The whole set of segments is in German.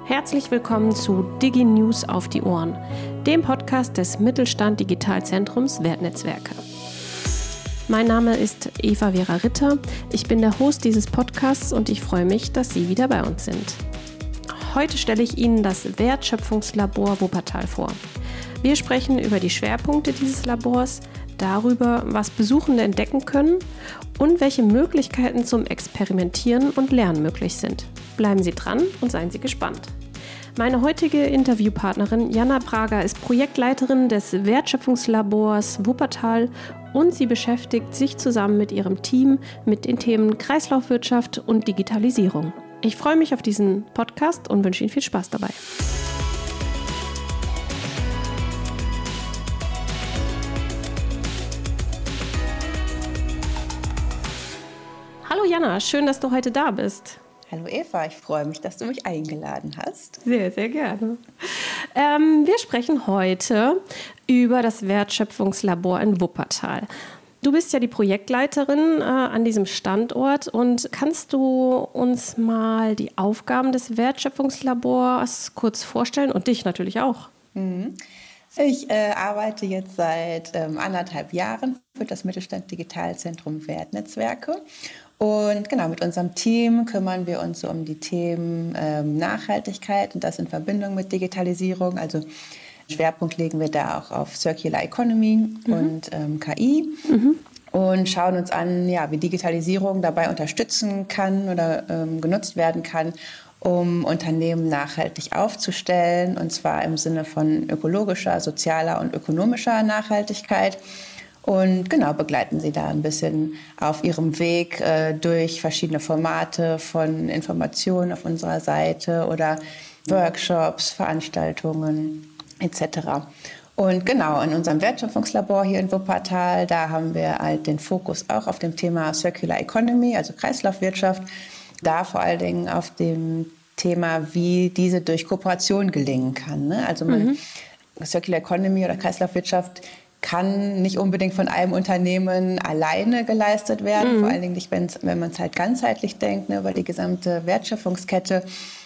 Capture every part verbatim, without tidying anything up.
Herzlich willkommen zu DigiNews auf die Ohren, dem Podcast des Mittelstand Digitalzentrums Wertnetzwerke. Mein Name ist Eva Vera Ritter, ich bin der Host dieses Podcasts und ich freue mich, dass Sie wieder bei uns sind. Heute stelle ich Ihnen das Wertschöpfungslabor Wuppertal vor. Wir sprechen über die Schwerpunkte dieses Labors, darüber, was Besuchende entdecken können und welche Möglichkeiten zum Experimentieren und Lernen möglich sind. Bleiben Sie dran und seien Sie gespannt. Meine heutige Interviewpartnerin Jana Prager ist Projektleiterin des Wertschöpfungslabors Wuppertal und sie beschäftigt sich zusammen mit ihrem Team mit den Themen Kreislaufwirtschaft und Digitalisierung. Ich freue mich auf diesen Podcast und wünsche Ihnen viel Spaß dabei. Hallo Jana, schön, dass du heute da bist. Hallo Eva, ich freue mich, dass du mich eingeladen hast. Sehr, sehr gerne. Ähm, wir sprechen heute über das Wertschöpfungslabor in Wuppertal. Du bist ja die Projektleiterin äh, an diesem Standort und kannst du uns mal die Aufgaben des Wertschöpfungslabors kurz vorstellen und dich natürlich auch? Mhm. Ich äh, arbeite jetzt seit ähm, anderthalb Jahren für das Mittelstand Digitalzentrum Wertnetzwerke. Und genau, mit unserem Team kümmern wir uns so um die Themen ähm, Nachhaltigkeit und das in Verbindung mit Digitalisierung. Also Schwerpunkt legen wir da auch auf Circular Economy mhm. und ähm, K I mhm. und schauen uns an, ja, wie Digitalisierung dabei unterstützen kann oder ähm, genutzt werden kann, um Unternehmen nachhaltig aufzustellen, und zwar im Sinne von ökologischer, sozialer und ökonomischer Nachhaltigkeit. Und genau, begleiten sie da ein bisschen auf ihrem Weg äh, durch verschiedene Formate von Informationen auf unserer Seite oder Workshops, Veranstaltungen et cetera. Und genau, in unserem Wertschöpfungslabor hier in Wuppertal, da haben wir halt den Fokus auch auf dem Thema Circular Economy, also Kreislaufwirtschaft, da vor allen Dingen auf dem Thema, wie diese durch Kooperation gelingen kann. Ne? Also man, mhm. Circular Economy oder Kreislaufwirtschaft kann nicht unbedingt von einem Unternehmen alleine geleistet werden, mhm. vor allen Dingen nicht, wenn man es halt ganzheitlich denkt, ne, über die gesamte Wertschöpfungskette.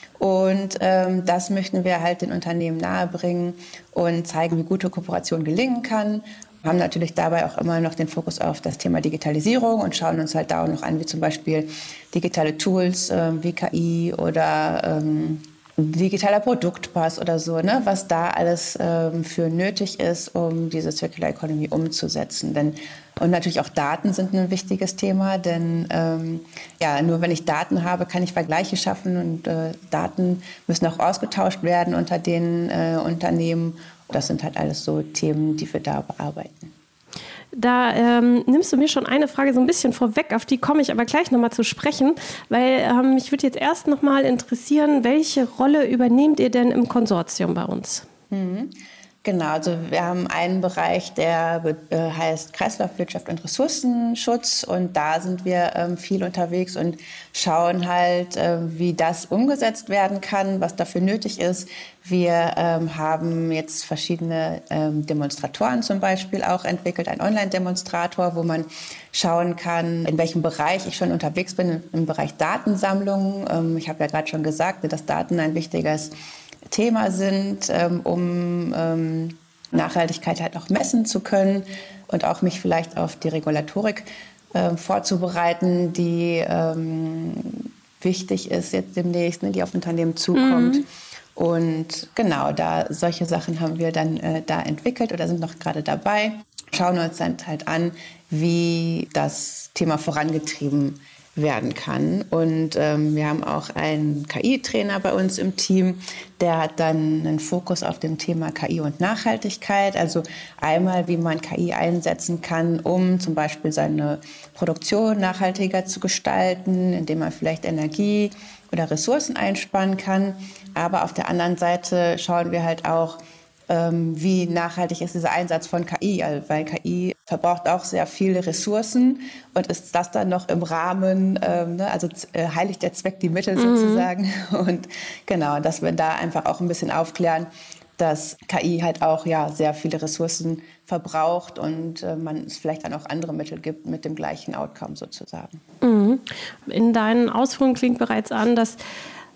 Und ähm, das möchten wir halt den Unternehmen nahebringen und zeigen, wie gute Kooperation gelingen kann. Wir haben natürlich dabei auch immer noch den Fokus auf das Thema Digitalisierung und schauen uns halt da auch noch an, wie zum Beispiel digitale Tools äh, wie K I oder ähm, digitaler Produktpass oder so, ne, was da alles ähm, für nötig ist, um diese Circular Economy umzusetzen. Denn, und natürlich auch Daten sind ein wichtiges Thema, denn ähm, ja, nur wenn ich Daten habe, kann ich Vergleiche schaffen und äh, Daten müssen auch ausgetauscht werden unter den äh, Unternehmen. Das sind halt alles so Themen, die wir da bearbeiten. Da ähm, nimmst du mir schon eine Frage so ein bisschen vorweg, auf die komme ich aber gleich nochmal zu sprechen, weil ähm, mich würde jetzt erst nochmal interessieren, welche Rolle übernehmt ihr denn im Konsortium bei uns? Mhm. Genau, also wir haben einen Bereich, der äh, heißt Kreislaufwirtschaft und Ressourcenschutz, und da sind wir ähm, viel unterwegs und schauen halt, äh, wie das umgesetzt werden kann, was dafür nötig ist. Wir ähm, haben jetzt verschiedene ähm, Demonstratoren zum Beispiel auch entwickelt, einen Online-Demonstrator, wo man schauen kann, in welchem Bereich ich schon unterwegs bin, im Bereich Datensammlung. Ähm, ich habe ja gerade schon gesagt, dass Daten ein wichtiges Thema sind, ähm, um ähm, Nachhaltigkeit halt auch messen zu können und auch mich vielleicht auf die Regulatorik äh, vorzubereiten, die ähm, wichtig ist jetzt demnächst, ne, die auf Unternehmen zukommt. Mhm. Und genau, da solche Sachen haben wir dann äh, da entwickelt oder sind noch gerade dabei. Schauen uns dann halt an, wie das Thema vorangetrieben werden kann. Und ähm, wir haben auch einen K I-Trainer bei uns im Team, der hat dann einen Fokus auf dem Thema K I und Nachhaltigkeit. Also einmal, wie man K I einsetzen kann, um zum Beispiel seine Produktion nachhaltiger zu gestalten, indem man vielleicht Energie oder Ressourcen einsparen kann. Aber auf der anderen Seite schauen wir halt auch, ähm, wie nachhaltig ist dieser Einsatz von K I, weil K I verbraucht auch sehr viele Ressourcen, und ist das dann noch im Rahmen, ähm, ne, also äh, heiligt der Zweck die Mittel mhm. sozusagen. Und genau, dass wir da einfach auch ein bisschen aufklären, dass K I halt auch ja sehr viele Ressourcen verbraucht und äh, man es vielleicht dann auch andere Mittel gibt mit dem gleichen Outcome sozusagen. Mhm. In deinen Ausführungen klingt bereits an, dass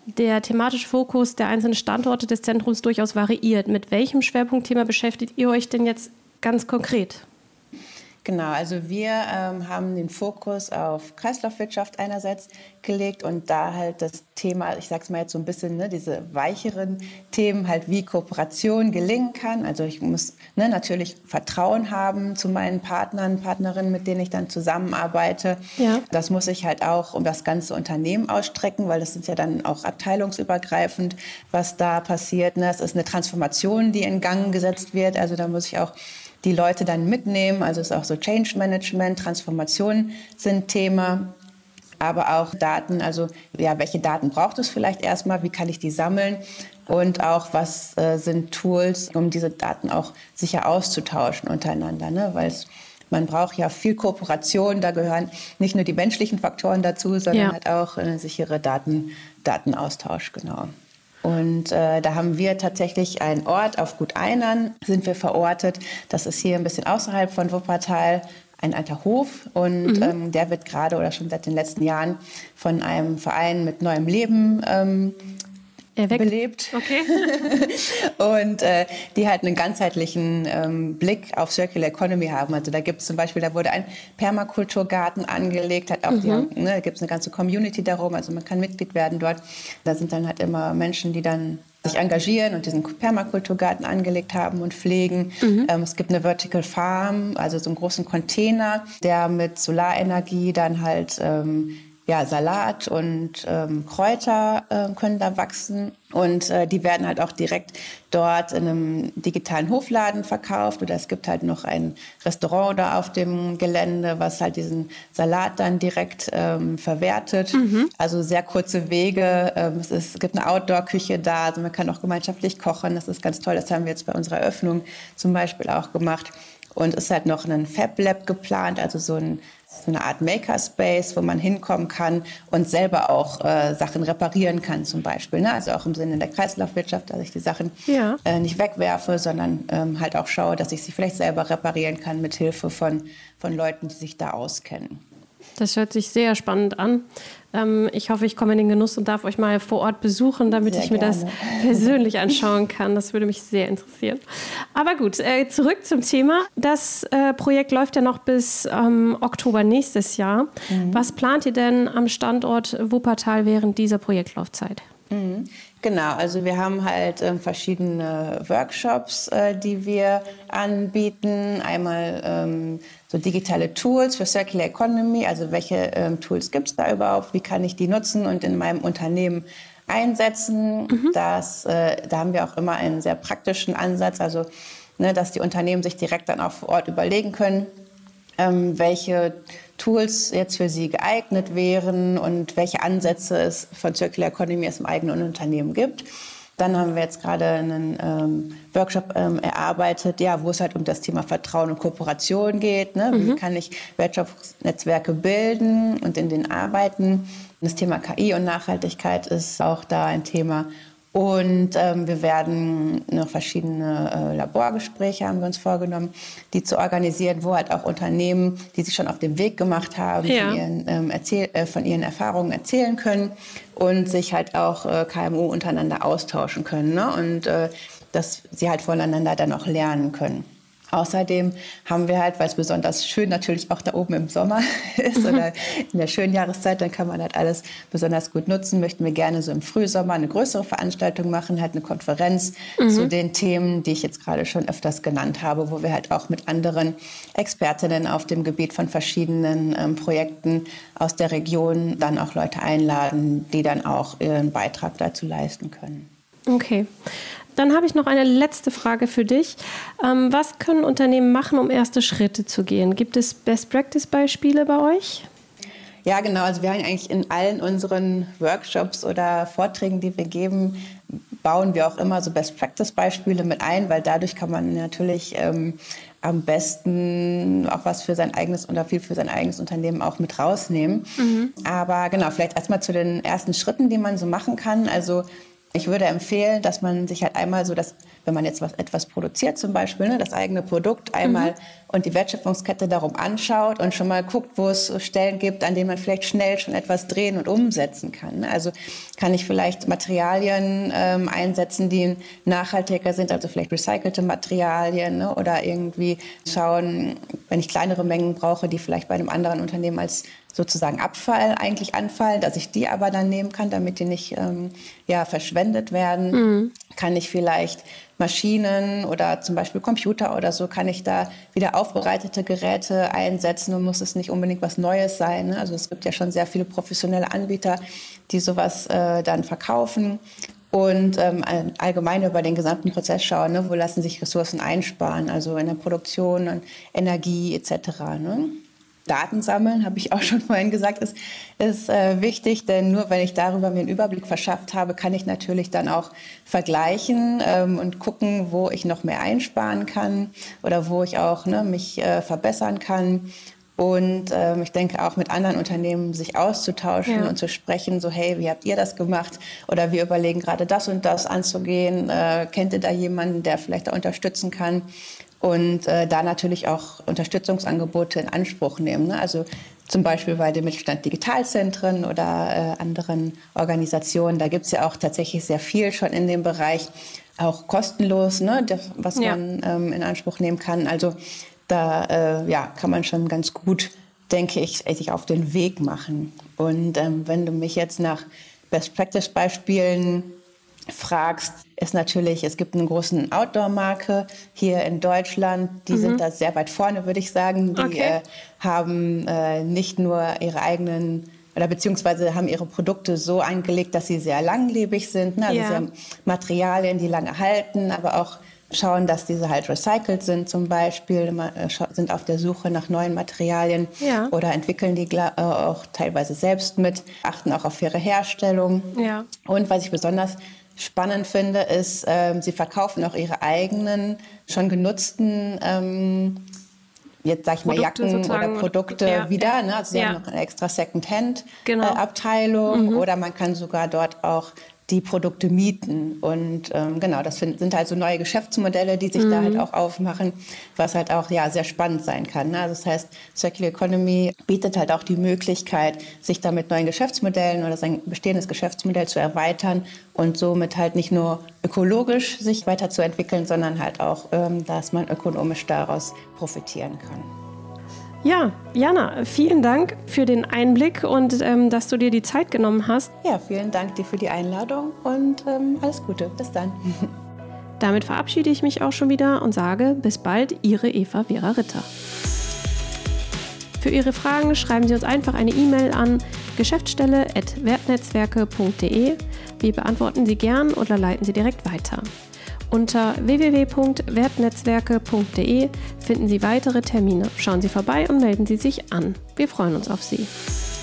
der thematische Fokus der einzelnen Standorte des Zentrums durchaus variiert. Mit welchem Schwerpunktthema beschäftigt ihr euch denn jetzt ganz konkret? Genau, also wir ähm, haben den Fokus auf Kreislaufwirtschaft einerseits gelegt und da halt das Thema, ich sag's mal jetzt so ein bisschen, ne, diese weicheren Themen, halt wie Kooperation gelingen kann. Also ich muss ne, natürlich Vertrauen haben zu meinen Partnern, Partnerinnen, mit denen ich dann zusammenarbeite. Ja. Das muss ich halt auch um das ganze Unternehmen ausstrecken, weil das sind ja dann auch abteilungsübergreifend, was da passiert. Ne? Es ist eine Transformation, die in Gang gesetzt wird. Also da muss ich auch die Leute dann mitnehmen. Also es ist auch so Change Management, Transformation sind Thema, aber auch Daten. Also ja, welche Daten braucht es vielleicht erstmal? Wie kann ich die sammeln? Und auch was äh, sind Tools, um diese Daten auch sicher auszutauschen untereinander, ne? Weil es man braucht ja viel Kooperation, da gehören nicht nur die menschlichen Faktoren dazu, sondern ja. halt auch eine sichere Daten, Datenaustausch, genau. Und äh, da haben wir tatsächlich einen Ort auf Gut Einern, sind wir verortet. Das ist hier ein bisschen außerhalb von Wuppertal, ein alter Hof. Und mhm. ähm, der wird gerade oder schon seit den letzten Jahren von einem Verein mit neuem Leben ähm, belebt. Okay. Und äh, die halt einen ganzheitlichen ähm, Blick auf Circular Economy haben. Also da gibt es zum Beispiel, da wurde ein Permakulturgarten angelegt, hat auch mhm. die haben, ne, da gibt es eine ganze Community darum, also man kann Mitglied werden dort. Da sind dann halt immer Menschen, die dann sich engagieren und diesen Permakulturgarten angelegt haben und pflegen. Mhm. Ähm, es gibt eine Vertical Farm, also so einen großen Container, der mit Solarenergie dann halt ähm, ja, Salat und ähm, Kräuter äh, können da wachsen und äh, die werden halt auch direkt dort in einem digitalen Hofladen verkauft oder es gibt halt noch ein Restaurant da auf dem Gelände, was halt diesen Salat dann direkt ähm, verwertet. Mhm. Also sehr kurze Wege. Ähm, es, ist, es gibt eine Outdoor-Küche da, also man kann auch gemeinschaftlich kochen. Das ist ganz toll. Das haben wir jetzt bei unserer Eröffnung zum Beispiel auch gemacht. Und es ist halt noch ein Fab Lab geplant, also so ein so eine Art Makerspace, wo man hinkommen kann und selber auch äh, Sachen reparieren kann zum Beispiel. Ne? Also auch im Sinne der Kreislaufwirtschaft, dass ich die Sachen ja. äh, nicht wegwerfe, sondern ähm, halt auch schaue, dass ich sie vielleicht selber reparieren kann mit Hilfe von, von Leuten, die sich da auskennen. Das hört sich sehr spannend an. Ähm, ich hoffe, ich komme in den Genuss und darf euch mal vor Ort besuchen, damit sehr ich mir gerne. das persönlich anschauen kann. Das würde mich sehr interessieren. Aber gut, äh, zurück zum Thema. Das äh, Projekt läuft ja noch bis ähm, Oktober nächstes Jahr. Mhm. Was plant ihr denn am Standort Wuppertal während dieser Projektlaufzeit? Mhm. Genau, also wir haben halt äh, verschiedene Workshops, äh, die wir anbieten. Einmal ähm, so digitale Tools für Circular Economy, also welche ähm, Tools gibt es da überhaupt, wie kann ich die nutzen und in meinem Unternehmen einsetzen. Mhm. Das, äh, da haben wir auch immer einen sehr praktischen Ansatz, also ne, dass die Unternehmen sich direkt dann auch vor Ort überlegen können, ähm, welche Tools jetzt für sie geeignet wären und welche Ansätze es von Circular Economy es im eigenen Unternehmen gibt. Dann haben wir jetzt gerade einen ähm, Workshop ähm, erarbeitet, ja, wo es halt um das Thema Vertrauen und Kooperation geht. Ne? Mhm. Wie kann ich Wirtschaftsnetzwerke bilden und in denen arbeiten? Das Thema K I und Nachhaltigkeit ist auch da ein Thema. Und ähm, wir werden noch verschiedene äh, Laborgespräche, haben wir uns vorgenommen, die zu organisieren, wo halt auch Unternehmen, die sich schon auf den Weg gemacht haben, ja. von, ihren, ähm, erzähl- äh, von ihren Erfahrungen erzählen können und sich halt auch äh, K M U untereinander austauschen können, ne? Und äh, dass sie halt voneinander dann auch lernen können. Außerdem haben wir halt, weil es besonders schön natürlich auch da oben im Sommer ist mhm. oder in der schönen Jahreszeit, dann kann man halt alles besonders gut nutzen, möchten wir gerne so im Frühsommer eine größere Veranstaltung machen, halt eine Konferenz mhm. zu den Themen, die ich jetzt gerade schon öfters genannt habe, wo wir halt auch mit anderen Expertinnen auf dem Gebiet von verschiedenen ähm, Projekten aus der Region dann auch Leute einladen, die dann auch ihren Beitrag dazu leisten können. Okay. Dann habe ich noch eine letzte Frage für dich. Ähm, was können Unternehmen machen, um erste Schritte zu gehen? Gibt es Best-Practice-Beispiele bei euch? Ja, genau. Also wir haben eigentlich in allen unseren Workshops oder Vorträgen, die wir geben, bauen wir auch immer so Best-Practice-Beispiele mit ein, weil dadurch kann man natürlich ähm, am besten auch was für sein eigenes oder viel für sein eigenes Unternehmen auch mit rausnehmen. Mhm. Aber genau, vielleicht erstmal zu den ersten Schritten, die man so machen kann. Also ich würde empfehlen, dass man sich halt einmal so das wenn man jetzt was, etwas produziert, zum Beispiel ne, das eigene Produkt einmal mhm. und die Wertschöpfungskette darum anschaut und schon mal guckt, wo es Stellen gibt, an denen man vielleicht schnell schon etwas drehen und umsetzen kann. Also kann ich vielleicht Materialien ähm, einsetzen, die nachhaltiger sind, also vielleicht recycelte Materialien ne, oder irgendwie schauen, wenn ich kleinere Mengen brauche, die vielleicht bei einem anderen Unternehmen als sozusagen Abfall eigentlich anfallen, dass ich die aber dann nehmen kann, damit die nicht ähm, ja, verschwendet werden. Mhm. Kann ich vielleicht Maschinen oder zum Beispiel Computer oder so, kann ich da wieder aufbereitete Geräte einsetzen und muss es nicht unbedingt was Neues sein. Ne? Also es gibt ja schon sehr viele professionelle Anbieter, die sowas äh, dann verkaufen. Und ähm, allgemein über den gesamten Prozess schauen, ne? Wo lassen sich Ressourcen einsparen, also in der Produktion und Energie et cetera. Ne? Daten sammeln, habe ich auch schon vorhin gesagt, ist, ist äh, wichtig, denn nur wenn ich darüber mir einen Überblick verschafft habe, kann ich natürlich dann auch vergleichen ähm, und gucken, wo ich noch mehr einsparen kann oder wo ich auch ne, mich äh, verbessern kann. Und ähm, ich denke auch mit anderen Unternehmen sich auszutauschen ja. und zu sprechen, so hey, wie habt ihr das gemacht? Oder wir überlegen gerade das und das anzugehen. Äh, kennt ihr da jemanden, der vielleicht da unterstützen kann? Und äh, da natürlich auch Unterstützungsangebote in Anspruch nehmen. Ne? Also zum Beispiel bei den Mittelstand Digitalzentren oder äh, anderen Organisationen. Da gibt es ja auch tatsächlich sehr viel schon in dem Bereich, auch kostenlos, ne? das, was ja. man ähm, in Anspruch nehmen kann. Also da äh, ja, kann man schon ganz gut, denke ich, sich auf den Weg machen. Und ähm, wenn du mich jetzt nach Best-Practice-Beispielen fragst, ist natürlich, es gibt einen großen Outdoor-Marke hier in Deutschland, die mhm. sind da sehr weit vorne, würde ich sagen. Die okay. äh, haben äh, nicht nur ihre eigenen oder beziehungsweise haben ihre Produkte so angelegt, dass sie sehr langlebig sind. Ne? Also ja. sie haben Materialien, die lange halten, aber auch schauen, dass diese halt recycelt sind zum Beispiel, sind auf der Suche nach neuen Materialien ja. oder entwickeln die auch teilweise selbst mit, achten auch auf faire Herstellung. Ja. Und was ich besonders spannend finde, ist, ähm, sie verkaufen auch ihre eigenen, schon genutzten, ähm, jetzt sag ich mal Produkte Jacken sozusagen. Oder Produkte ja. wieder. Ne? Also sie ja. haben noch eine extra Second-Hand-Abteilung genau. äh, mhm. oder man kann sogar dort auch die Produkte mieten. Und ähm, genau, das sind, sind halt so neue Geschäftsmodelle, die sich mhm. da halt auch aufmachen, was halt auch ja sehr spannend sein kann. Ne? Also das heißt, Circular Economy bietet halt auch die Möglichkeit, sich da mit neuen Geschäftsmodellen oder sein bestehendes Geschäftsmodell zu erweitern und somit halt nicht nur ökologisch sich weiterzuentwickeln, sondern halt auch, ähm, dass man ökonomisch daraus profitieren kann. Ja, Jana, vielen Dank für den Einblick und ähm, dass du dir die Zeit genommen hast. Ja, vielen Dank dir für die Einladung und ähm, alles Gute. Bis dann. Damit verabschiede ich mich auch schon wieder und sage bis bald, Ihre Eva Vera Ritter. Für Ihre Fragen schreiben Sie uns einfach eine E-Mail an geschäftsstelle at wertnetzwerke punkt de. Wir beantworten sie gern oder leiten sie direkt weiter. Unter w w w punkt wertnetzwerke punkt de finden Sie weitere Termine. Schauen Sie vorbei und melden Sie sich an. Wir freuen uns auf Sie.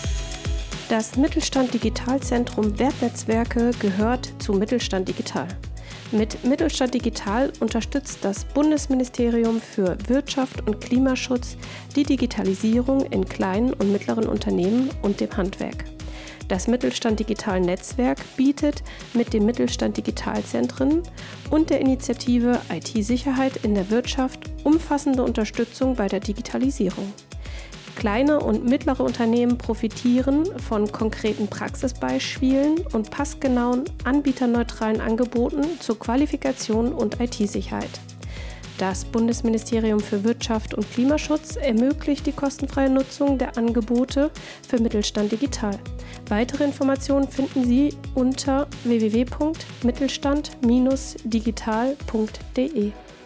Das Mittelstand Digitalzentrum Wertnetzwerke gehört zu Mittelstand Digital. Mit Mittelstand Digital unterstützt das Bundesministerium für Wirtschaft und Klimaschutz die Digitalisierung in kleinen und mittleren Unternehmen und dem Handwerk. Das Mittelstand Digital Netzwerk bietet mit den Mittelstand Digitalzentren und der Initiative I T-Sicherheit in der Wirtschaft umfassende Unterstützung bei der Digitalisierung. Kleine und mittlere Unternehmen profitieren von konkreten Praxisbeispielen und passgenauen, anbieterneutralen Angeboten zur Qualifikation und I T-Sicherheit. Das Bundesministerium für Wirtschaft und Klimaschutz ermöglicht die kostenfreie Nutzung der Angebote für Mittelstand Digital. Weitere Informationen finden Sie unter w w w punkt mittelstand dash digital punkt de.